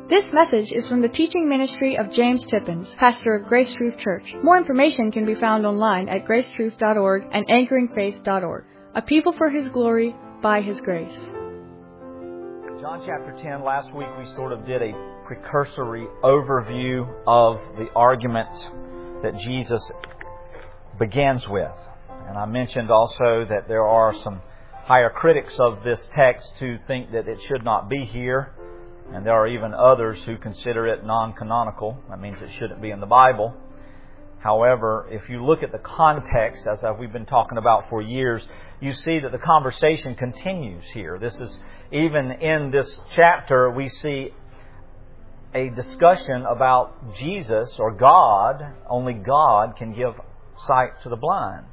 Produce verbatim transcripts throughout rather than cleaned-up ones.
This message is from the teaching ministry of James Tippins, pastor of Grace Truth Church. More information can be found online at grace truth dot org and anchoring faith dot org. A people for His glory, by His grace. John chapter ten, last week we sort of did a precursory overview of the argument that Jesus begins with. And I mentioned also that there are some higher critics of this text who think that it should not be here. And there are even others who consider it non-canonical. That means it shouldn't be in the Bible. However, if you look at the context, as we've been talking about for years, you see that the conversation continues here. This is, even in this chapter, we see a discussion about Jesus or God. Only God can give sight to the blind.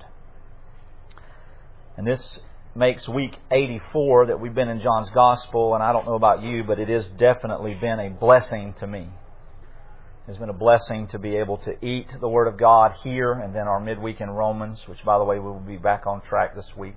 And this makes week eighty-four that we've been in John's Gospel, and I don't know about you, but it has definitely been a blessing to me. It's been a blessing to be able to eat the Word of God here, and then our midweek in Romans, which, by the way, we will be back on track this week,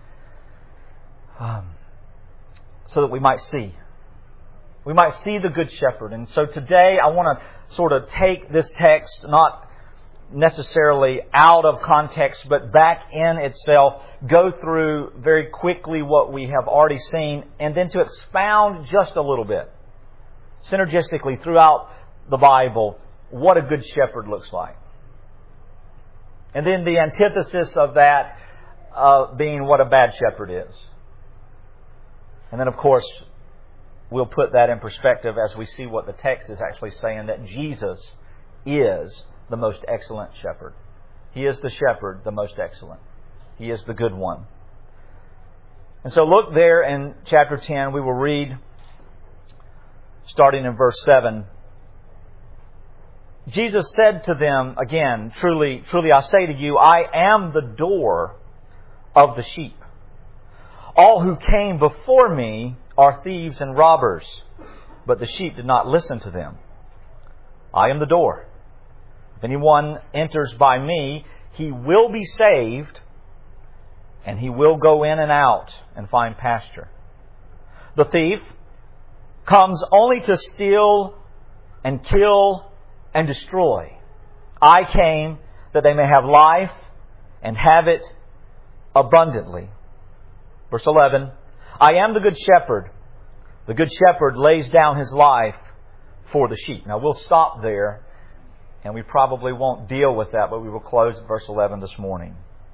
um, so that we might see. We might see the Good Shepherd. And so today I want to sort of take this text, not necessarily out of context, but back in itself, go through very quickly what we have already seen, and then to expound just a little bit, synergistically throughout the Bible, what a good shepherd looks like. And then the antithesis of that uh, being what a bad shepherd is. And then, of course, we'll put that in perspective as we see what the text is actually saying, that Jesus is the most excellent shepherd. He is the shepherd, the most excellent. He is the good one. And so look there in chapter ten. We will read, starting in verse seven. Jesus said to them again, Truly, truly I say to you, I am the door of the sheep. All who came before me are thieves and robbers, but the sheep did not listen to them. I am the door. If anyone enters by me, he will be saved, and he will go in and out and find pasture. The thief comes only to steal and kill and destroy. I came that they may have life and have it abundantly. Verse eleven, I am the good shepherd. The good shepherd lays down his life for the sheep. Now we'll stop there, and we probably won't deal with that, but we will close at verse eleven this morning.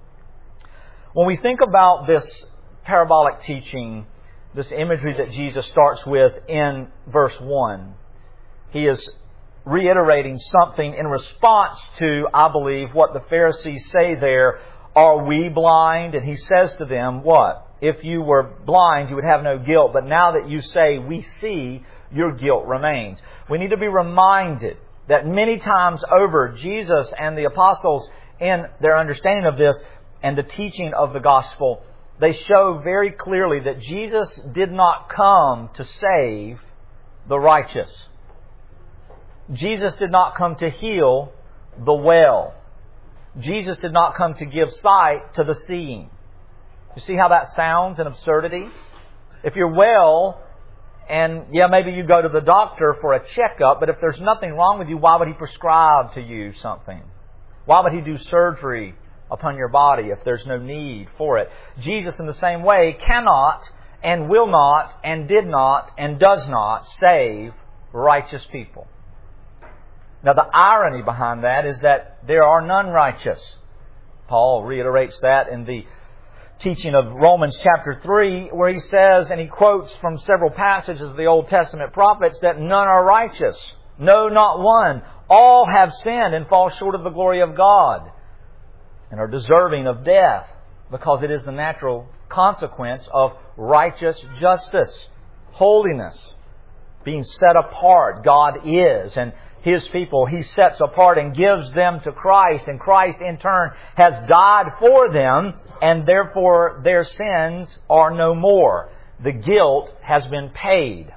When we think about this parabolic teaching, this imagery that Jesus starts with in verse one, He is reiterating something in response to, I believe, what the Pharisees say there, are we blind? And He says to them, what? If you were blind, you would have no guilt, but now that you say, we see, your guilt remains. We need to be reminded that many times over, Jesus and the apostles, in their understanding of this and the teaching of the gospel, they show very clearly that Jesus did not come to save the righteous. Jesus did not come to heal the well. Jesus did not come to give sight to the seeing. You see how that sounds an absurdity? If you're well, and yeah, maybe you go to the doctor for a checkup, but if there's nothing wrong with you, why would He prescribe to you something? Why would He do surgery upon your body if there's no need for it? Jesus, in the same way, cannot and will not and did not and does not save righteous people. Now, the irony behind that is that there are none righteous. Paul reiterates that in the teaching of Romans chapter three, where he says, and he quotes from several passages of the Old Testament prophets, that none are righteous. No, not one. All have sinned and fall short of the glory of God and are deserving of death, because it is the natural consequence of righteous justice, holiness, being set apart. God is, and His people He sets apart and gives them to Christ, and Christ in turn has died for them, and therefore their sins are no more. The guilt has been paid.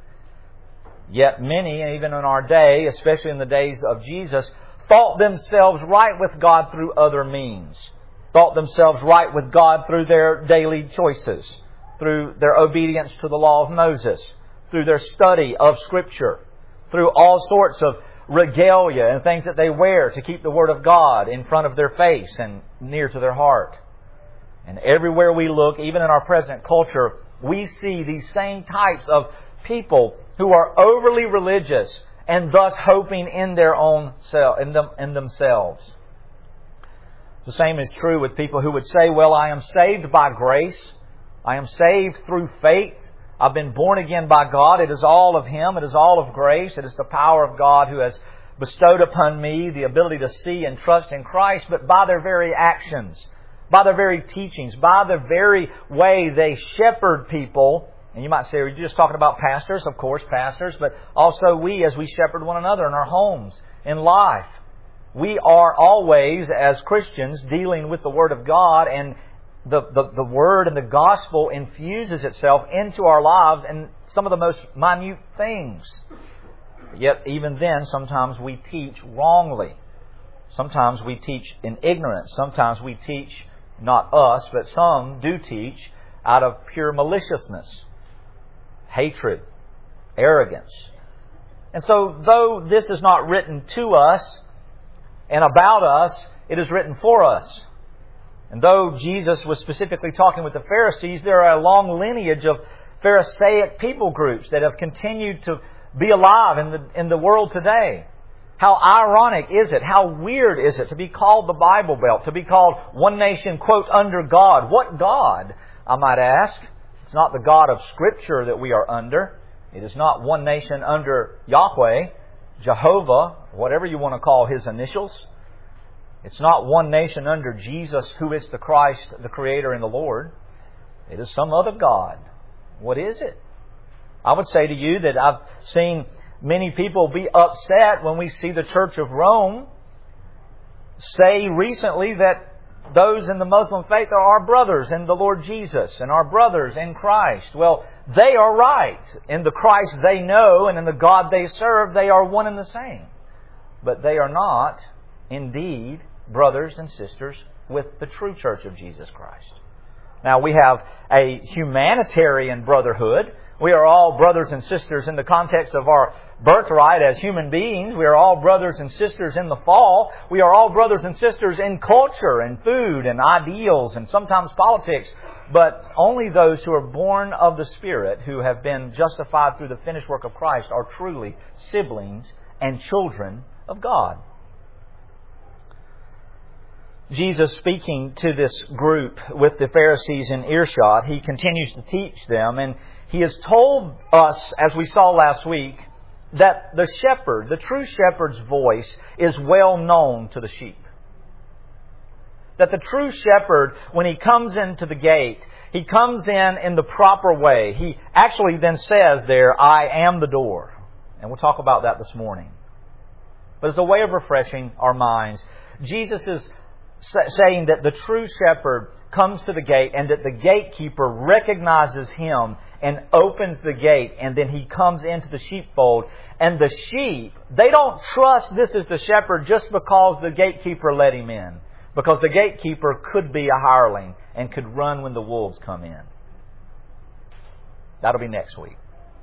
Yet many, even in our day, especially in the days of Jesus, thought themselves right with God through other means. Thought themselves right with God through their daily choices, through their obedience to the law of Moses, through their study of Scripture, through all sorts of regalia and things that they wear to keep the Word of God in front of their face and near to their heart. And everywhere we look, even in our present culture, we see these same types of people who are overly religious and thus hoping in their own self, in them, in themselves. The same is true with people who would say, well, I am saved by grace. I am saved through faith. I've been born again by God. It is all of Him. It is all of grace. It is the power of God who has bestowed upon me the ability to see and trust in Christ. But by their very actions, by their very teachings, by the very way they shepherd people, and you might say, are you just talking about pastors? Of course, pastors, but also we as we shepherd one another in our homes, in life. We are always, as Christians, dealing with the Word of God, and the, the, the Word and the Gospel infuses itself into our lives in some of the most minute things. Yet even then, sometimes we teach wrongly. Sometimes we teach in ignorance. Sometimes we teach, not us, but some do teach out of pure maliciousness, hatred, arrogance. And so, though this is not written to us and about us, it is written for us. And though Jesus was specifically talking with the Pharisees, there are a long lineage of Pharisaic people groups that have continued to be alive in the, in the world today. How ironic is it? How weird is it to be called the Bible Belt, to be called one nation, quote, under God? What God, I might ask? It's not the God of Scripture that we are under. It is not one nation under Yahweh, Jehovah, whatever you want to call His initials. It's not one nation under Jesus, who is the Christ, the Creator and the Lord. It is some other God. What is it? I would say to you that I've seen many people be upset when we see the Church of Rome say recently that those in the Muslim faith are our brothers in the Lord Jesus and our brothers in Christ. Well, they are right. In the Christ they know and in the God they serve, they are one and the same. But they are not, indeed, brothers and sisters with the true Church of Jesus Christ. Now, we have a humanitarian brotherhood. We are all brothers and sisters in the context of our birthright as human beings. We are all brothers and sisters in the fall. We are all brothers and sisters in culture and food and ideals and sometimes politics. But only those who are born of the Spirit, who have been justified through the finished work of Christ, are truly siblings and children of God. Jesus, speaking to this group with the Pharisees in earshot, He continues to teach them, and He has told us, as we saw last week, that the shepherd, the true shepherd's voice, is well known to the sheep. That the true shepherd, when he comes into the gate, he comes in in the proper way. He actually then says there, I am the door. And we'll talk about that this morning. But as a way of refreshing our minds, Jesus is saying that the true shepherd comes to the gate and that the gatekeeper recognizes him and opens the gate, and then he comes into the sheepfold. And the sheep, they don't trust this is the shepherd just because the gatekeeper let him in. Because the gatekeeper could be a hireling and could run when the wolves come in. That'll be next week.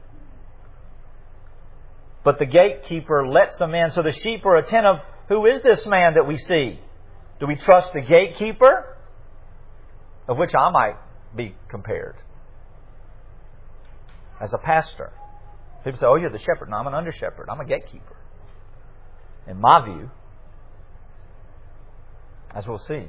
But the gatekeeper lets them in, so the sheep are attentive. Who is this man that we see? Do we trust the gatekeeper? Of which I might be compared. As a pastor. People say, oh, you're the shepherd. No, I'm an under shepherd. I'm a gatekeeper. In my view, as we'll see,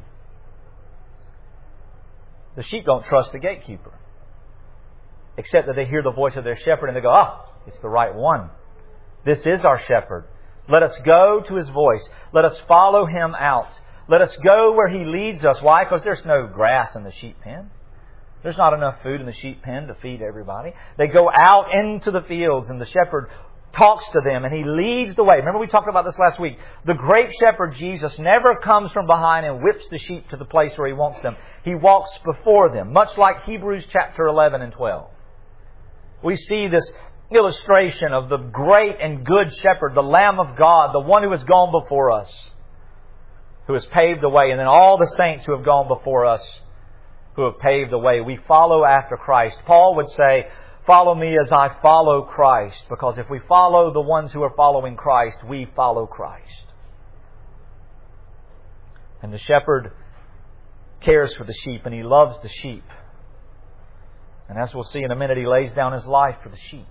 the sheep don't trust the gatekeeper. Except that they hear the voice of their shepherd and they go, ah, it's the right one. This is our shepherd. Let us go to His voice. Let us follow Him out. Let us go where He leads us. Why? Because there's no grass in the sheep pen. There's not enough food in the sheep pen to feed everybody. They go out into the fields and the shepherd talks to them and He leads the way. Remember we talked about this last week. The great shepherd Jesus never comes from behind and whips the sheep to the place where He wants them. He walks before them, much like Hebrews chapter eleven and twelve. We see this illustration of the great and good shepherd, the Lamb of God, the one who has gone before us, who has paved the way, and then all the saints who have gone before us, who have paved the way. We follow after Christ. Paul would say, follow me as I follow Christ. Because if we follow the ones who are following Christ, we follow Christ. And the shepherd cares for the sheep and he loves the sheep. And as we'll see in a minute, he lays down his life for the sheep.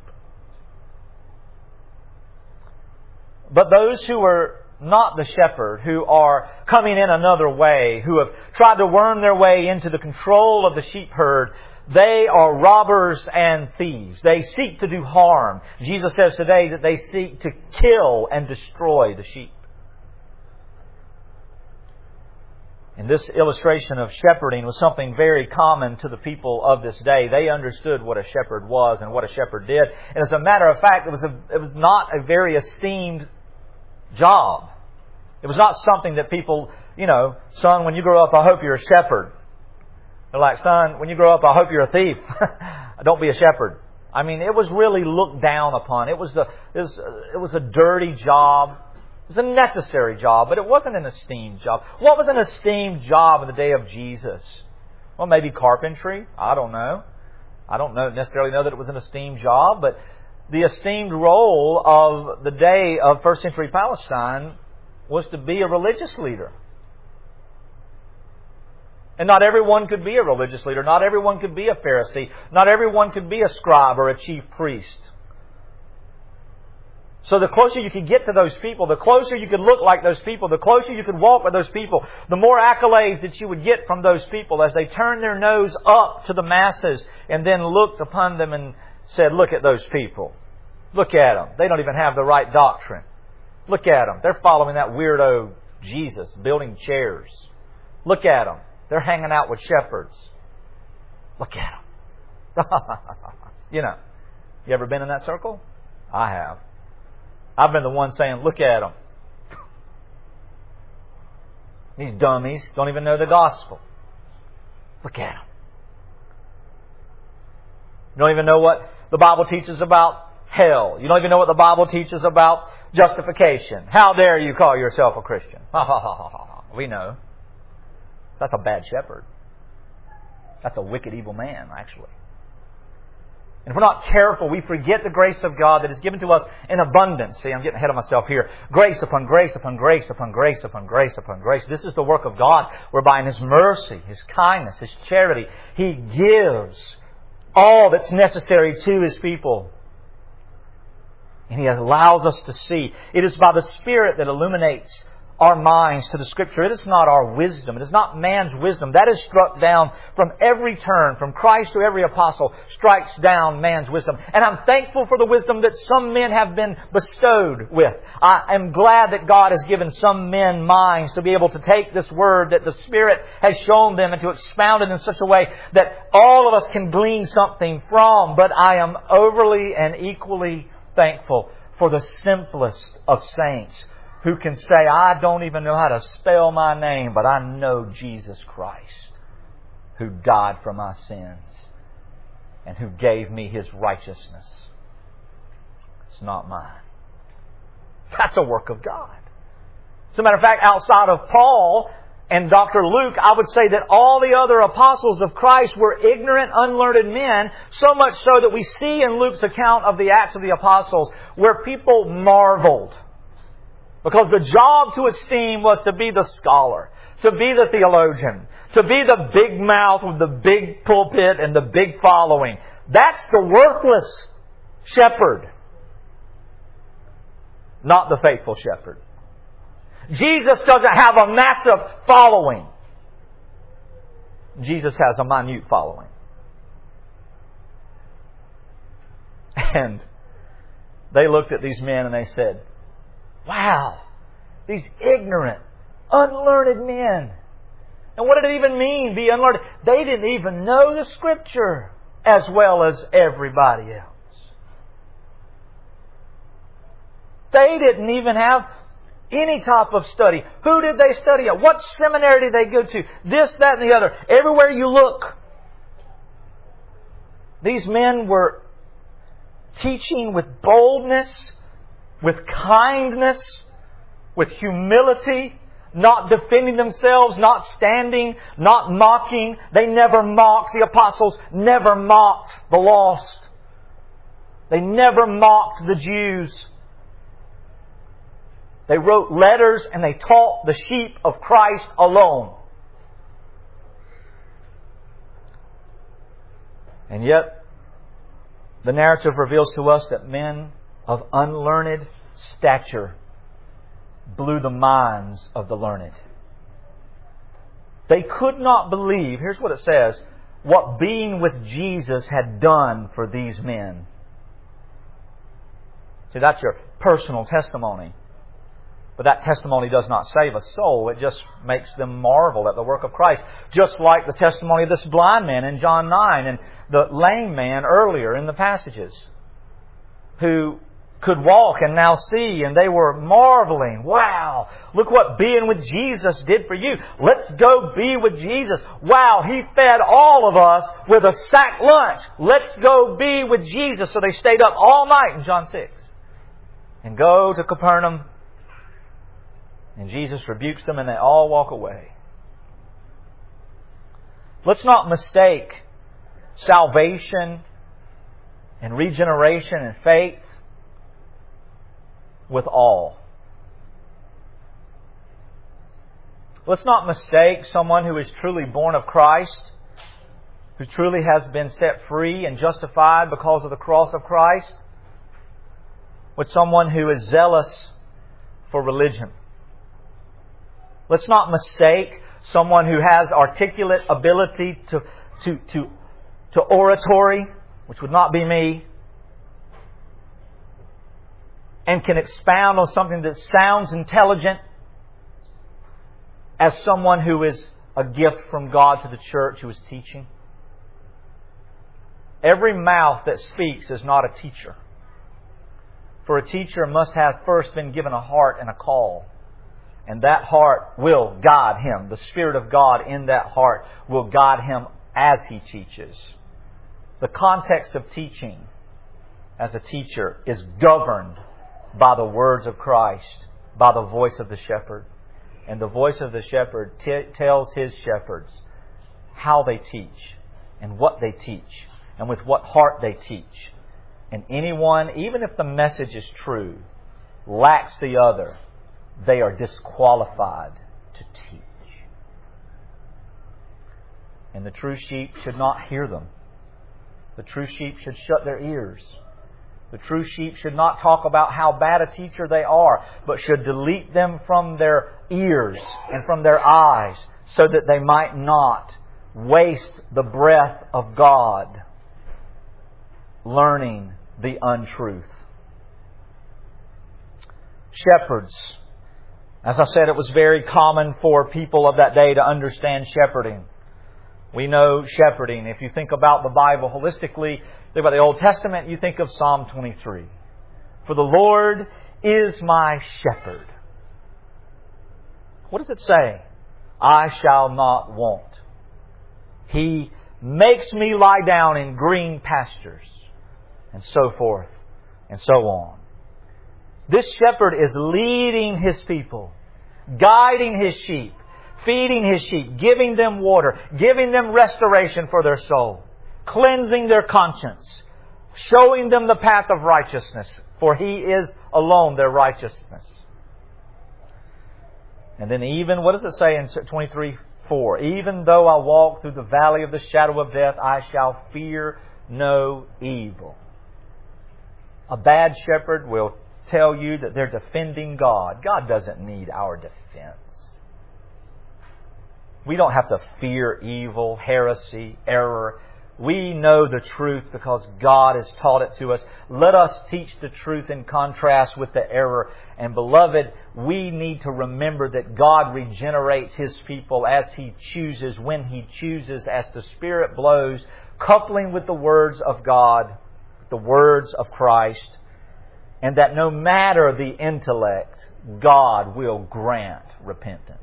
But those who are not the shepherd, who are coming in another way, who have tried to worm their way into the control of the sheep herd, they are robbers and thieves. They seek to do harm. Jesus says today that they seek to kill and destroy the sheep. And this illustration of shepherding was something very common to the people of this day. They understood what a shepherd was and what a shepherd did. And as a matter of fact, it was a, it was not a very esteemed job. It was not something that people, you know, son, when you grow up, I hope you're a shepherd. They're like, son, when you grow up, I hope you're a thief. Don't be a shepherd. I mean, it was really looked down upon. It was a, it was, it was a dirty job. It was a necessary job, but it wasn't an esteemed job. What was an esteemed job in the day of Jesus? Well, maybe carpentry. I don't know. I don't know necessarily know that it was an esteemed job, but the esteemed role of the day of first century Palestine was to be a religious leader. And not everyone could be a religious leader. Not everyone could be a Pharisee. Not everyone could be a scribe or a chief priest. So the closer you could get to those people, the closer you could look like those people, the closer you could walk with those people, the more accolades that you would get from those people as they turned their nose up to the masses and then looked upon them and said, look at those people. Look at them. They don't even have the right doctrine. Look at them. They're following that weirdo Jesus, building chairs. Look at them. They're hanging out with shepherds. Look at them. You know, you ever been in that circle? I have. I've been the one saying, look at them. These dummies don't even know the gospel. Look at them. You don't even know what the Bible teaches about hell. You don't even know what the Bible teaches about justification. How dare you call yourself a Christian? Ha ha ha ha ha. We know. That's a bad shepherd. That's a wicked, evil man, actually. And if we're not careful, we forget the grace of God that is given to us in abundance. See, I'm getting ahead of myself here. Grace upon grace upon grace upon grace upon grace upon grace. This is the work of God, whereby in His mercy, His kindness, His charity, He gives all that's necessary to His people. And He allows us to see. It is by the Spirit that illuminates our minds to the Scripture. It is not our wisdom. It is not man's wisdom. That is struck down from every turn, from Christ to every apostle, strikes down man's wisdom. And I'm thankful for the wisdom that some men have been bestowed with. I am glad that God has given some men minds to be able to take this Word that the Spirit has shown them and to expound it in such a way that all of us can glean something from. But I am overly and equally thankful for the simplest of saints, who can say, I don't even know how to spell my name, but I know Jesus Christ, who died for my sins and who gave me His righteousness. It's not mine. That's a work of God. As a matter of fact, outside of Paul and Doctor Luke, I would say that all the other apostles of Christ were ignorant, unlearned men, so much so that we see in Luke's account of the Acts of the Apostles where people marveled. Because the job to esteem was to be the scholar, to be the theologian, to be the big mouth with the big pulpit and the big following. That's the worthless shepherd, not the faithful shepherd. Jesus doesn't have a massive following. Jesus has a minute following. And they looked at these men and they said, wow, these ignorant, unlearned men. And what did it even mean, be unlearned? They didn't even know the Scripture as well as everybody else. They didn't even have any type of study. Who did they study at? What seminary did they go to? This, that, and the other. Everywhere you look, these men were teaching with boldness, with kindness, with humility, not defending themselves, not standing, not mocking. They never mocked. The apostles never mocked the lost. They never mocked the Jews. They wrote letters and they taught the sheep of Christ alone. And yet, the narrative reveals to us that men of unlearned stature blew the minds of the learned. They could not believe, here's what it says, what being with Jesus had done for these men. See, that's your personal testimony. But that testimony does not save a soul. It just makes them marvel at the work of Christ. Just like the testimony of this blind man in John nine and the lame man earlier in the passages who could walk and now see, and they were marveling. Wow, look what being with Jesus did for you. Let's go be with Jesus. Wow, He fed all of us with a sack lunch. Let's go be with Jesus. So they stayed up all night in John six and go to Capernaum. And Jesus rebukes them and they all walk away. Let's not mistake salvation and regeneration and faith with all. Let's not mistake someone who is truly born of Christ, who truly has been set free and justified because of the cross of Christ, with someone who is zealous for religion. Let's not mistake someone who has articulate ability to, to, to, to oratory, which would not be me, and can expound on something that sounds intelligent, as someone who is a gift from God to the church who is teaching. Every mouth that speaks is not a teacher. For a teacher must have first been given a heart and a call. And that heart will guide him. The Spirit of God in that heart will guide him as he teaches. The context of teaching as a teacher is governed by the words of Christ, by the voice of the shepherd. And the voice of the shepherd t- tells his shepherds how they teach and what they teach and with what heart they teach. And anyone, even if the message is true, lacks the other, they are disqualified to teach. And the true sheep should not hear them. The true sheep should shut their ears. The true sheep should not talk about how bad a teacher they are, but should delete them from their ears and from their eyes so that they might not waste the breath of God learning the untruth. Shepherds. As I said, it was very common for people of that day to understand shepherding. We know shepherding. If you think about the Bible holistically, think about the Old Testament, you think of Psalm twenty-three. For the Lord is my shepherd. What does it say? I shall not want. He makes me lie down in green pastures. And so forth and so on. This shepherd is leading his people, guiding his sheep, feeding his sheep, giving them water, giving them restoration for their soul, cleansing their conscience, showing them the path of righteousness, for He is alone their righteousness. And then even, what does it say in twenty-three four? Even though I walk through the valley of the shadow of death, I shall fear no evil. A bad shepherd will tell you that they're defending God. God doesn't need our defense. We don't have to fear evil, heresy, error. We know the truth because God has taught it to us. Let us teach the truth in contrast with the error. And beloved, we need to remember that God regenerates His people as He chooses, when He chooses, as the Spirit blows, coupling with the words of God, the words of Christ, and that no matter the intellect, God will grant repentance.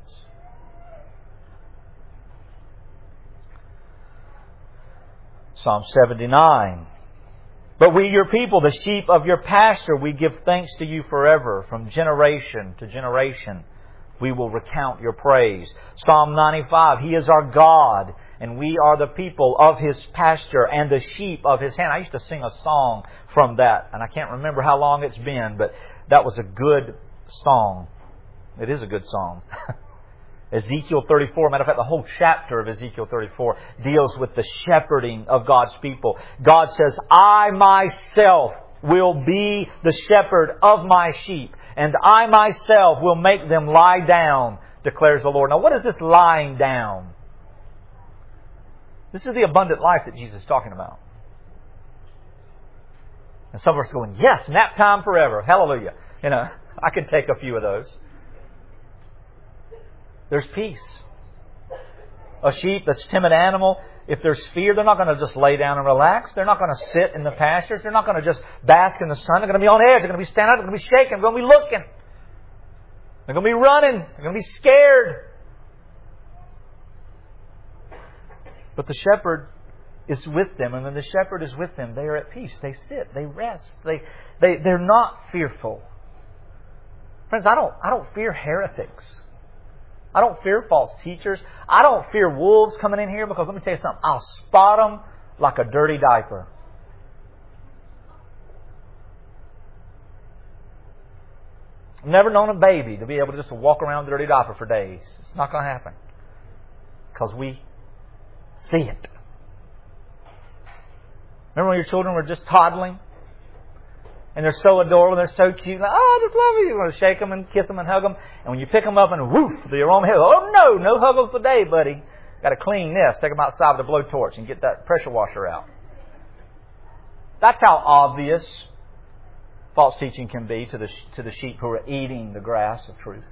Psalm seventy-nine. But we, your people, the sheep of your pasture, we give thanks to you forever. From generation to generation, we will recount your praise. Psalm ninety-five. He is our God, And we are the people of His pasture and the sheep of His hand. I used to sing a song from that, and I can't remember how long it's been, but that was a good song. It is a good song. Ezekiel thirty-four, matter of fact, the whole chapter of Ezekiel thirty-four deals with the shepherding of God's people. God says, I myself will be the shepherd of my sheep, and I myself will make them lie down, declares the Lord. Now, what is this lying down? This is the abundant life that Jesus is talking about. And some of us are going, yes, nap time forever. Hallelujah. You know, I can take a few of those. There's peace. A sheep that's a timid animal, if there's fear, they're not going to just lay down and relax. They're not going to sit in the pastures. They're not going to just bask in the sun. They're going to be on edge. They're going to be standing up. They're going to be shaking. They're going to be looking. They're going to be running. They're going to be scared. But the shepherd is with them. And when the shepherd is with them, they are at peace. They sit. They rest. They, they, they're not fearful. Friends, I don't, I don't fear heretics. I don't fear false teachers. I don't fear wolves coming in here, because let me tell you something. I'll spot them like a dirty diaper. I've never known a baby to be able to just walk around with a dirty diaper for days. It's not going to happen. Because we see it. Remember when your children were just toddling? And they're so adorable, they're so cute. Like, oh, I just love you. You want to shake them and kiss them and hug them. And when you pick them up and woof, they're on the hill. Oh no, no huggles today, buddy. Got to clean this. Take them outside with a blowtorch and get that pressure washer out. That's how obvious false teaching can be to the to the sheep who are eating the grass of truth.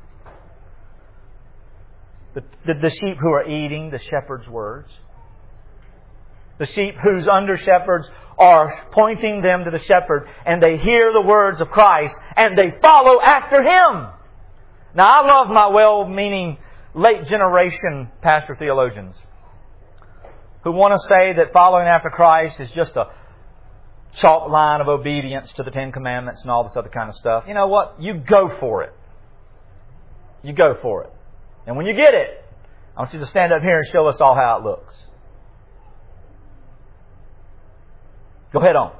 The, the, the sheep who are eating the shepherd's words. The sheep whose under shepherds are pointing them to the shepherd, and they hear the words of Christ and they follow after Him. Now, I love my well-meaning late generation pastor theologians who want to say that following after Christ is just a chalk line of obedience to the Ten Commandments and all this other kind of stuff. You know what? You go for it. You go for it. And when you get it, I want you to stand up here and show us all how it looks. Go ahead on.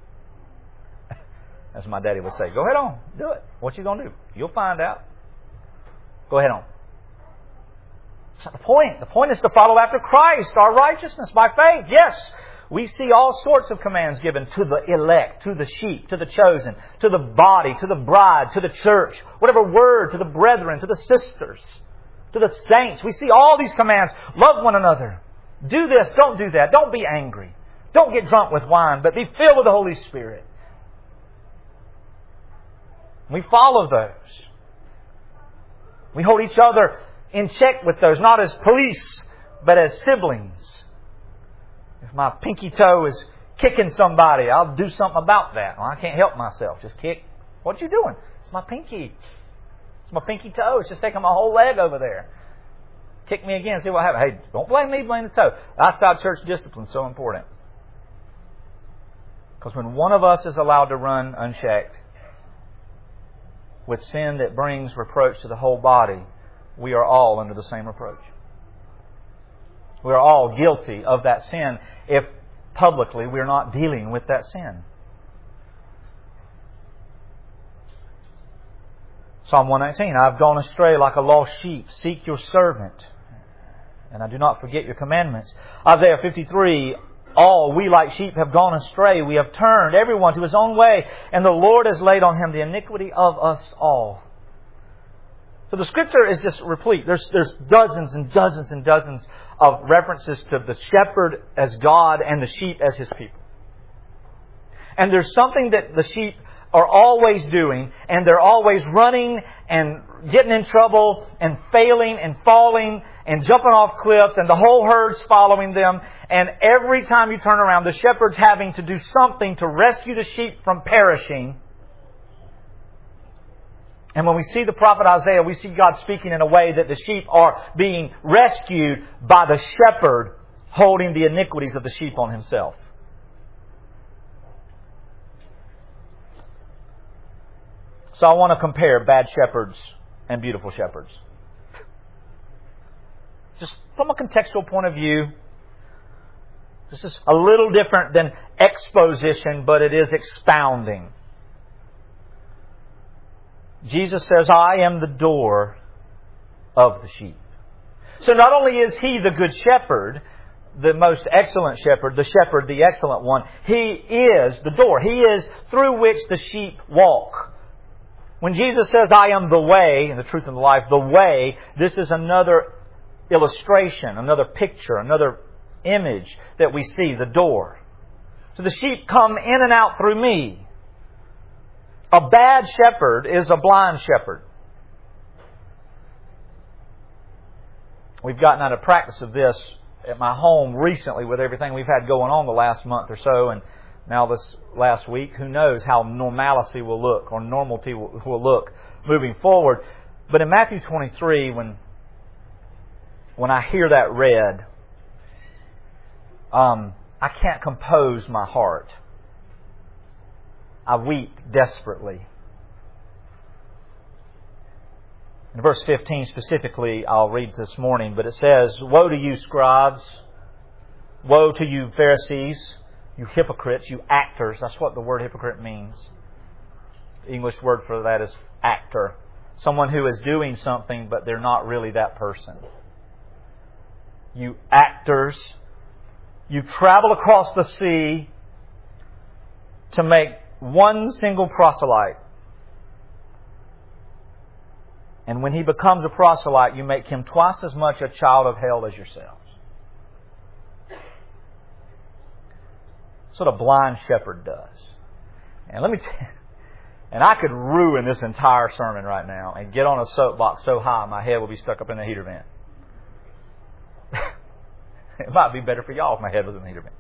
As my daddy would say, go ahead on. Do it. What you going to do? You'll find out. Go ahead on. That's not the point. The point is to follow after Christ, our righteousness by faith. Yes, we see all sorts of commands given to the elect, to the sheep, to the chosen, to the body, to the bride, to the church, whatever word, to the brethren, to the sisters, to the saints. We see all these commands. Love one another. Do this, don't do that. Don't be angry. Don't get drunk with wine, but be filled with the Holy Spirit. We follow those. We hold each other in check with those, not as police, but as siblings. If my pinky toe is kicking somebody, I'll do something about that. Well, I can't help myself. Just kick. What you doing? It's my pinky. It's my pinky toe. It's just taking my whole leg over there. Kick me again. See what happens. Hey, don't blame me. Blame the toe. Outside church discipline is so important. Because when one of us is allowed to run unchecked with sin that brings reproach to the whole body, we are all under the same reproach. We are all guilty of that sin if publicly we are not dealing with that sin. Psalm one nineteen, I have gone astray like a lost sheep. Seek your servant, and I do not forget your commandments. Isaiah fifty-three, all we like sheep have gone astray. We have turned everyone to his own way, and the Lord has laid on Him the iniquity of us all. So the Scripture is just replete. There's, there's dozens and dozens and dozens of references to the shepherd as God and the sheep as His people. And there's something that the sheep are always doing, and they're always running and getting in trouble and failing and falling and jumping off cliffs, and the whole herd's following them. And every time you turn around, the shepherd's having to do something to rescue the sheep from perishing. And when we see the prophet Isaiah, we see God speaking in a way that the sheep are being rescued by the shepherd holding the iniquities of the sheep on Himself. So I want to compare bad shepherds and beautiful shepherds. Just from a contextual point of view, This is a little different than exposition, but it is expounding. Jesus says, I am the door of the sheep. So not only is He the good shepherd, the most excellent shepherd, the shepherd, the excellent one, He is the door. He is through which the sheep walk. When Jesus says, I am the way, and the truth and the life, the way, this is another illustration, another picture, another image that we see, the door. So the sheep come in and out through me. A bad shepherd is a blind shepherd. We've gotten out of practice of this at my home recently with everything we've had going on the last month or so, and now this last week. Who knows how normalcy will look, or normality will, will look moving forward. But in Matthew twenty-three, when when I hear that read, um, I can't compose my heart. I weep desperately. In verse fifteen specifically, I'll read this morning, but it says, Woe to you, scribes! Woe to you, Pharisees! You hypocrites, you actors. That's what the word hypocrite means. The English word for that is actor. Someone who is doing something, but they're not really that person. You actors, you travel across the sea to make one single proselyte. And when he becomes a proselyte, you make him twice as much a child of hell as yourselves. That's what a blind shepherd does. And let me tell you, and I could ruin this entire sermon right now and get on a soapbox so high my head will be stuck up in a heater vent. It might be better for y'all if my head was in the heater vent.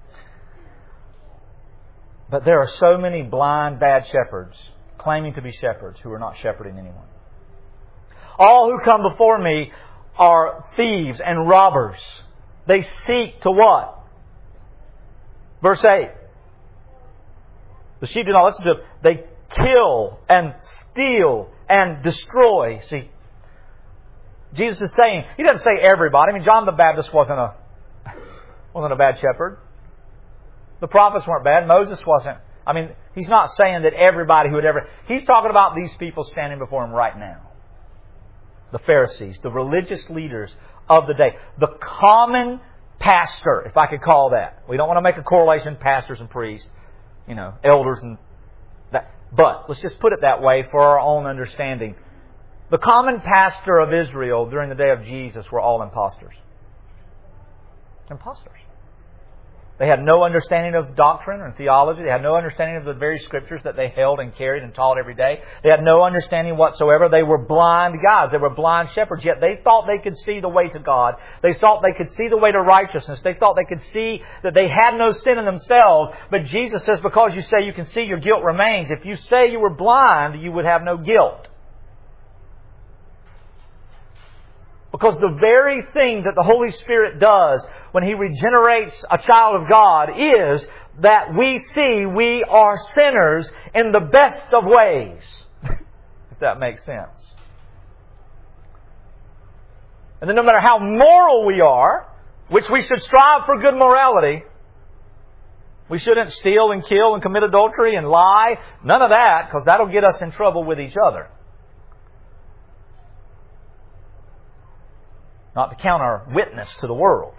But there are so many blind, bad shepherds claiming to be shepherds who are not shepherding anyone. All who come before me are thieves and robbers. They seek to what? Verse eight. The sheep do not listen to them. They kill and steal and destroy. See, Jesus is saying, He doesn't say everybody. I mean, John the Baptist wasn't a wasn't a bad shepherd. The prophets weren't bad. Moses wasn't. I mean, He's not saying that everybody who would ever... He's talking about these people standing before Him right now. The Pharisees, the religious leaders of the day. The common pastor, if I could call that. We don't want to make a correlation, pastors and priests, you know, elders and that. But let's just put it that way for our own understanding. The common pastor of Israel during the day of Jesus were all imposters. Imposters. They had no understanding of doctrine and theology. They had no understanding of the very Scriptures that they held and carried and taught every day. They had no understanding whatsoever. They were blind guys. They were blind shepherds. Yet they thought they could see the way to God. They thought they could see the way to righteousness. They thought they could see that they had no sin in themselves. But Jesus says, because you say you can see, your guilt remains. If you say you were blind, you would have no guilt. Because the very thing that the Holy Spirit does when He regenerates a child of God is that we see we are sinners in the best of ways. If that makes sense. And then no matter how moral we are, which we should strive for good morality, we shouldn't steal and kill and commit adultery and lie. None of that, because that'll get us in trouble with each other. Not to count our witness to the world.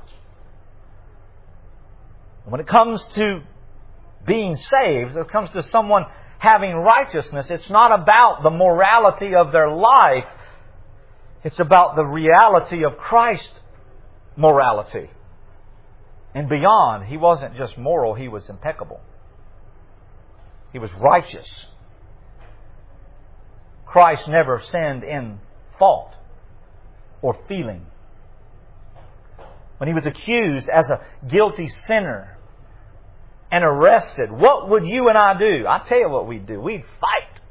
When it comes to being saved, when it comes to someone having righteousness, it's not about the morality of their life. It's about the reality of Christ's morality. And beyond, He wasn't just moral, He was impeccable. He was righteous. Christ never sinned in thought or feeling. When He was accused as a guilty sinner and arrested, what would you and I do? I tell you what we'd do. We'd fight.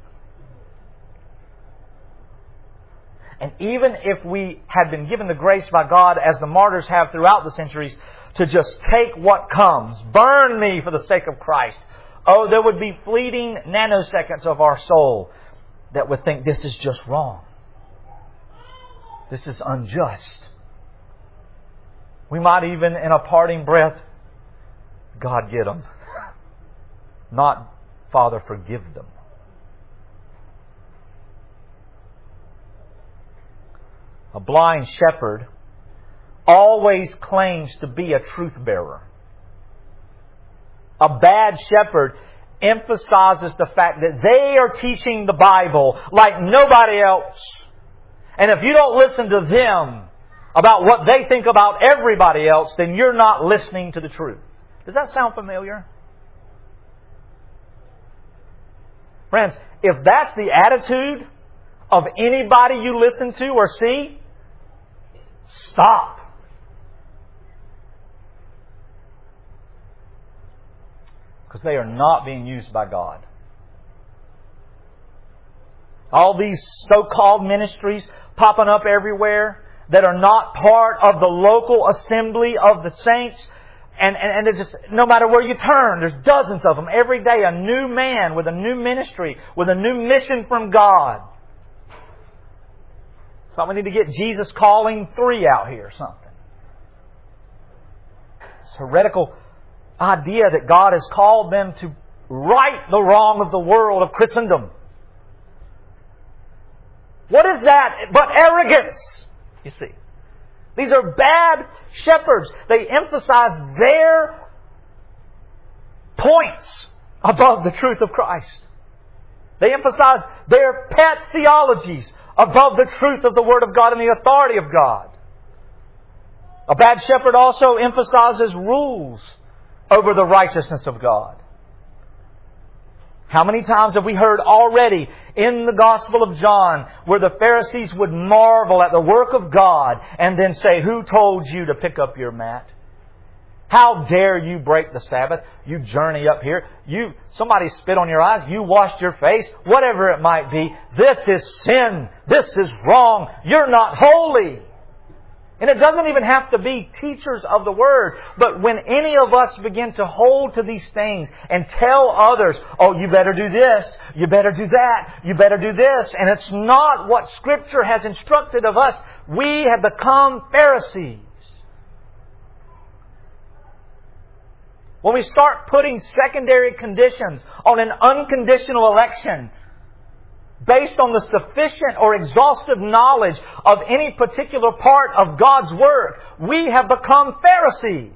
And even if we had been given the grace by God, as the martyrs have throughout the centuries, to just take what comes, burn me for the sake of Christ, oh, there would be fleeting nanoseconds of our soul that would think this is just wrong. This is unjust. We might even, in a parting breath, God, get them. Not, Father, forgive them. A blind shepherd always claims to be a truth bearer. A bad shepherd emphasizes the fact that they are teaching the Bible like nobody else. And if you don't listen to them about what they think about everybody else, then you're not listening to the truth. Does that sound familiar? Friends, if that's the attitude of anybody you listen to or see, stop. Because they are not being used by God. All these so-called ministries popping up everywhere that are not part of the local assembly of the saints. And, and, and it's just, no matter where you turn, there's dozens of them. Every day a new man with a new ministry, with a new mission from God. So we need to get Jesus Calling three out here or something. It's a heretical idea that God has called them to right the wrong of the world of Christendom. What is that but arrogance? You see. These are bad shepherds. They emphasize their points above the truth of Christ. They emphasize their pet theologies above the truth of the Word of God and the authority of God. A bad shepherd also emphasizes rules over the righteousness of God. How many times have we heard already in the Gospel of John where the Pharisees would marvel at the work of God and then say, "Who told you to pick up your mat? How dare you break the Sabbath? You journey up here. You somebody spit on your eyes. You washed your face. Whatever it might be. This is sin. This is wrong. You're not holy." And it doesn't even have to be teachers of the Word. But when any of us begin to hold to these things and tell others, "Oh, you better do this, you better do that, you better do this," and it's not what Scripture has instructed of us, we have become Pharisees. When we start putting secondary conditions on an unconditional election, based on the sufficient or exhaustive knowledge of any particular part of God's Word, we have become Pharisees.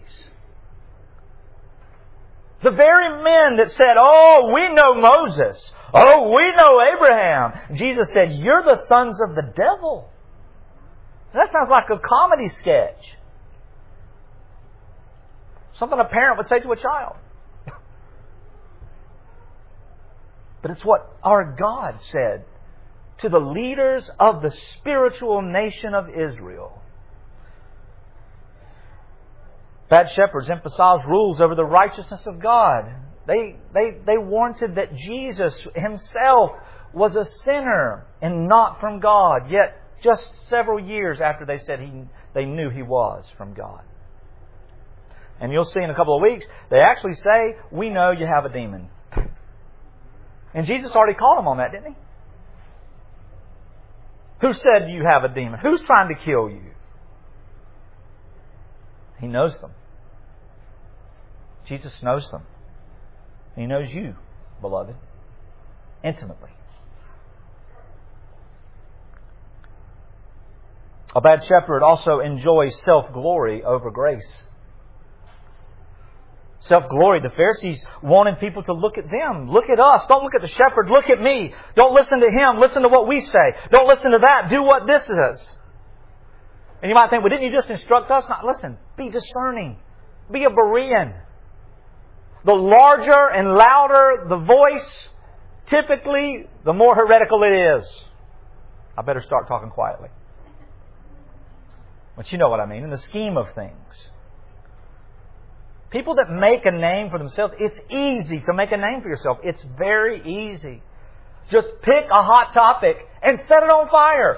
The very men that said, "Oh, we know Moses. Oh, we know Abraham." Jesus said, "You're the sons of the devil." That sounds like a comedy sketch. Something a parent would say to a child. But it's what our God said to the leaders of the spiritual nation of Israel. Bad shepherds emphasize rules over the righteousness of God. They, they, they warranted that Jesus Himself was a sinner and not from God. Yet, just several years after they said he, they knew He was from God. And you'll see in a couple of weeks, they actually say, "We know you have a demon." And Jesus already called them on that, didn't He? Who said you have a demon? Who's trying to kill you? He knows them. Jesus knows them. He knows you, beloved, intimately. A bad shepherd also enjoys self-glory over grace. Self-glory. The Pharisees wanted people to look at them. Look at us. Don't look at the shepherd. Look at me. Don't listen to him. Listen to what we say. Don't listen to that. Do what this is. And you might think, "Well, didn't you just instruct us?" Not listen. Be discerning. Be a Berean. The larger and louder the voice, typically, the more heretical it is. I better start talking quietly. But you know what I mean. In the scheme of things. People that make a name for themselves, it's easy to make a name for yourself. It's very easy. Just pick a hot topic and set it on fire.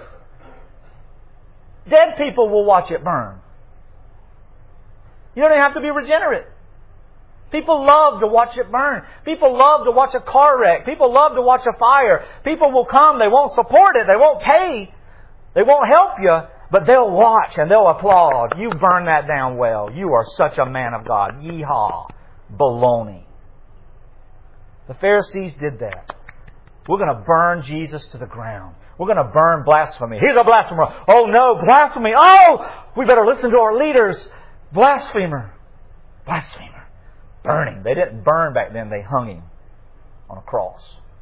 Dead people will watch it burn. You don't even have to be regenerate. People love to watch it burn. People love to watch a car wreck. People love to watch a fire. People will come. They won't support it. They won't pay. They won't help you. But they'll watch and they'll applaud. "You burn that down well. You are such a man of God. Yeehaw." Baloney. The Pharisees did that. We're going to burn Jesus to the ground. We're going to burn blasphemy. He's a blasphemer. Oh no, blasphemy. Oh, we better listen to our leaders. Blasphemer. Blasphemer. Burning. They didn't burn back then. They hung Him on a cross.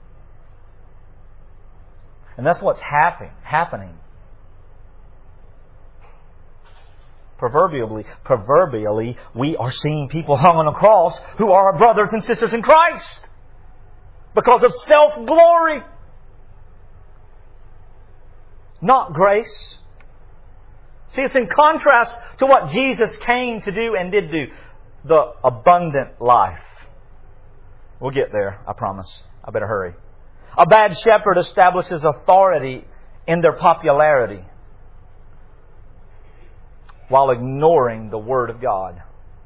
And that's what's happening. happening. Proverbially, proverbially, we are seeing people hung on a cross who are our brothers and sisters in Christ because of self-glory, not grace. See, it's in contrast to what Jesus came to do and did do, the abundant life. We'll get there, I promise. I better hurry. A bad shepherd establishes authority in their popularity while ignoring the Word of God.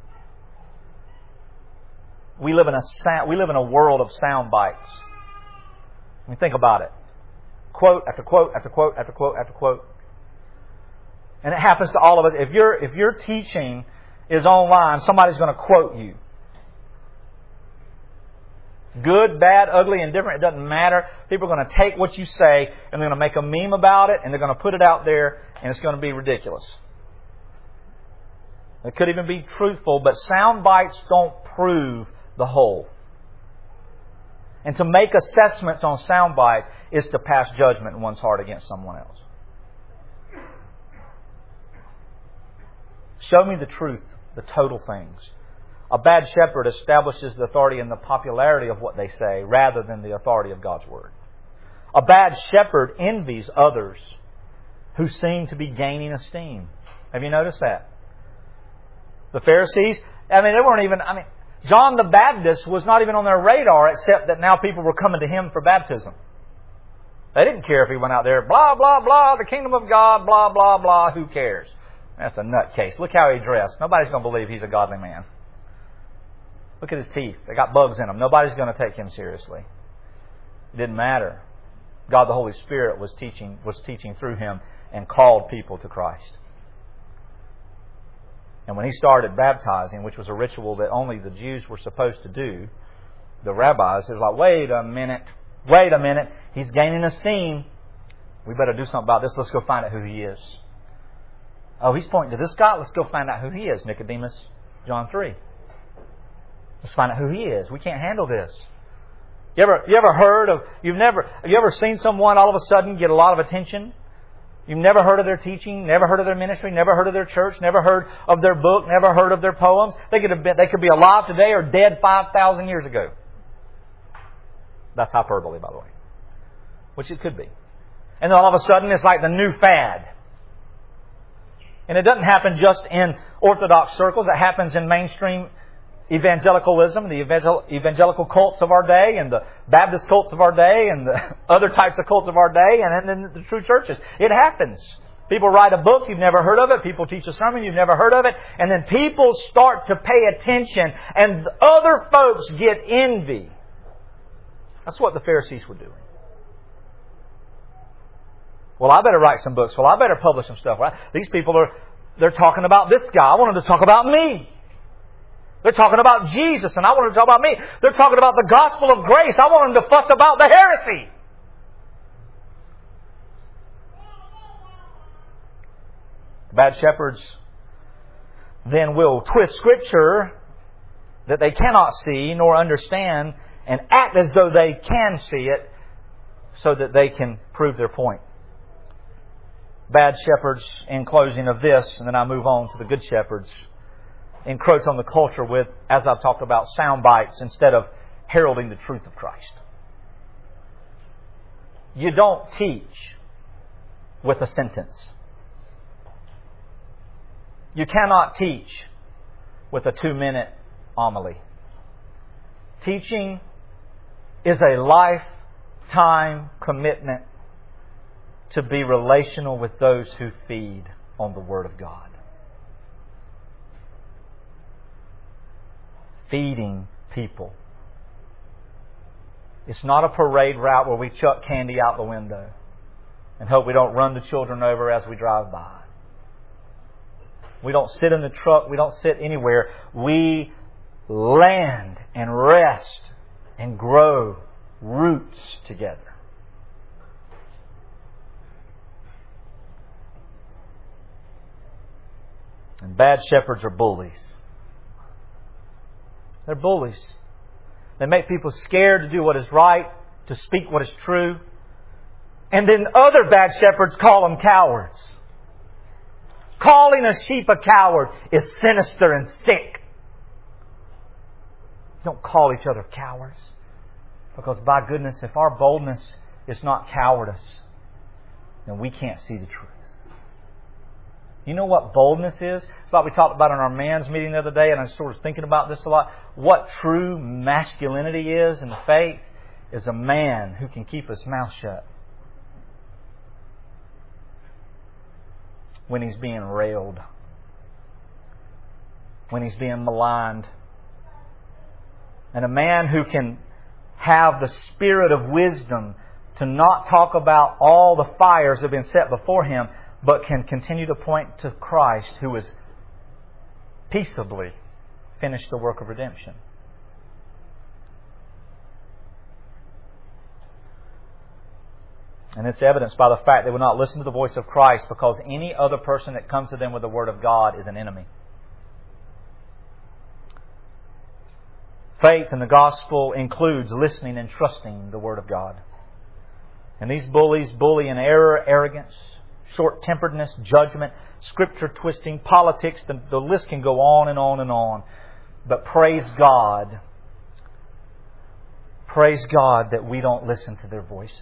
We live in a sound, we live in a world of sound bites. I mean, think about it. Quote after quote after quote after quote after quote. And it happens to all of us. If your if your teaching is online, somebody's going to quote you. Good, bad, ugly, indifferent, it doesn't matter. People are going to take what you say and they're going to make a meme about it and they're going to put it out there and it's going to be ridiculous. It could even be truthful, but sound bites don't prove the whole. And to make assessments on sound bites is to pass judgment in one's heart against someone else. Show me the truth, the total things. A bad shepherd establishes the authority in the popularity of what they say rather than the authority of God's Word. A bad shepherd envies others who seem to be gaining esteem. Have you noticed that? The Pharisees, I mean, they weren't even, I mean, John the Baptist was not even on their radar except that now people were coming to him for baptism. They didn't care if he went out there, blah, blah, blah, the kingdom of God, blah, blah, blah, who cares? That's a nutcase. Look how he dressed. Nobody's going to believe he's a godly man. Look at his teeth. They got bugs in them. Nobody's going to take him seriously. It didn't matter. God the Holy Spirit was teaching, was teaching through him and called people to Christ. And when he started baptizing, which was a ritual that only the Jews were supposed to do, the rabbis, it was like, wait a minute, wait a minute, he's gaining esteem. We better do something about this. Let's go find out who he is. Oh, he's pointing to this guy. Let's go find out who he is. Nicodemus, John three. Let's find out who he is. We can't handle this. You ever, you ever heard of, you've never, have you ever seen someone all of a sudden get a lot of attention? You've never heard of their teaching, never heard of their ministry, never heard of their church, never heard of their book, never heard of their poems. They could have been, they could be alive today or dead five thousand years ago. That's hyperbole, by the way. Which it could be. And then all of a sudden it's like the new fad. And it doesn't happen just in Orthodox circles. It happens in mainstream evangelicalism, the evangel- evangelical cults of our day, and the Baptist cults of our day, and the other types of cults of our day, and then the true churches. It happens. People write a book, you've never heard of it. People teach a sermon, you've never heard of it. And then people start to pay attention, and other folks get envy. That's what the Pharisees were doing. Well, I better write some books. Well, I better publish some stuff. Right? These people are, they're talking about this guy. I want them to talk about me. They're talking about Jesus, and I want them to talk about me. They're talking about the gospel of grace. I want them to fuss about the heresy. Bad shepherds then will twist Scripture that they cannot see nor understand and act as though they can see it so that they can prove their point. Bad shepherds, in closing of this, and then I move on to the good shepherds, encroach on the culture with, as I've talked about, sound bites instead of heralding the truth of Christ. You don't teach with a sentence. You cannot teach with a two-minute homily. Teaching is a lifetime commitment to be relational with those who feed on the Word of God. Feeding people. It's not a parade route where we chuck candy out the window and hope we don't run the children over as we drive by. We don't sit in the truck. We don't sit anywhere. We land and rest and grow roots together. And bad shepherds are bullies. They're bullies. They make people scared to do what is right, to speak what is true. And then other bad shepherds call them cowards. Calling a sheep a coward is sinister and sick. Don't call each other cowards. Because by goodness, if our boldness is not cowardice, then we can't see the truth. You know what boldness is? It's like we talked about in our man's meeting the other day, and I was sort of thinking about this a lot. What true masculinity is in the faith is a man who can keep his mouth shut when he's being railed, when he's being maligned. And a man who can have the spirit of wisdom to not talk about all the fires that have been set before him, but can continue to point to Christ, who has peaceably finished the work of redemption. And it's evidenced by the fact they will not listen to the voice of Christ, because any other person that comes to them with the Word of God is an enemy. Faith in the gospel includes listening and trusting the Word of God. And these bullies bully in error, arrogance, short-temperedness, judgment, scripture-twisting, politics. The, the list can go on and on and on. But praise God. Praise God that we don't listen to their voices.